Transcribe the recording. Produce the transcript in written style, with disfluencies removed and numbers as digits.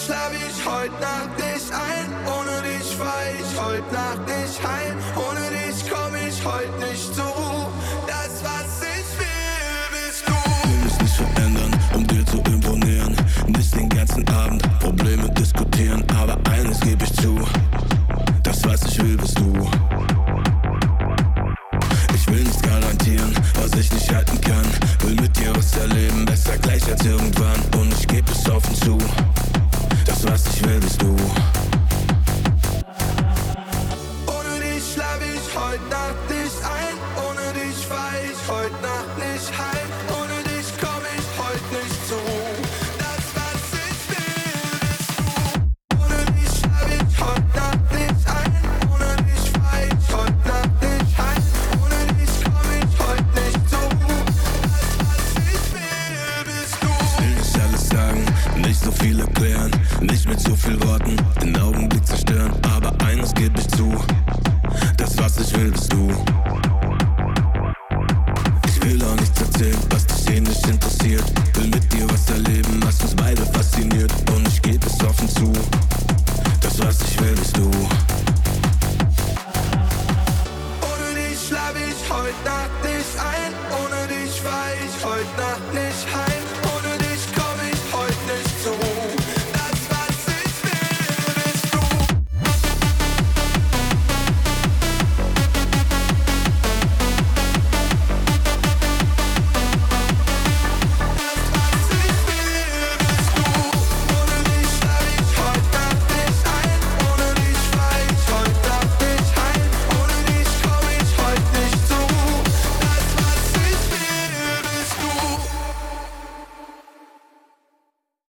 schlaf ich heut Nacht nicht ein. Ohne dich fahr ich heut Nacht nicht heim. Ohne dich komm ich heut nicht zur Ruhe. Das, was ich will, bist du. Will mich nicht verändern, um dir zu imponieren. Nicht den ganzen Abend Probleme diskutieren. Aber eines geb ich zu, das, was ich will, bist du. Ich will nichts garantieren, was ich nicht halten kann. Will mit dir was erleben, besser gleich als irgendwann. Und ich geb es offen zu, das, was ich will, bist du. Ohne dich schlaf ich heut Nacht nicht ein. Ohne dich fahr ich heut Nacht nicht heim. Ohne dich komm ich heut nicht zur Ruhe. Das, was ich will, bist du. Ohne dich schlaf ich heut Nacht nicht ein. Ohne dich fahr ich heut Nacht nicht heim. Ohne dich komm ich heut nicht zur Ruhe. Das, was ich will, bist du. Ich will nicht alles sagen, nicht so viel erklären, nicht mit so viel Worten, den Augenblick zerstören. Aber eines geb ich zu, das, was ich will, bist du. Ich will auch nichts erzählen, was dich nicht interessiert. Will mit dir was erleben, was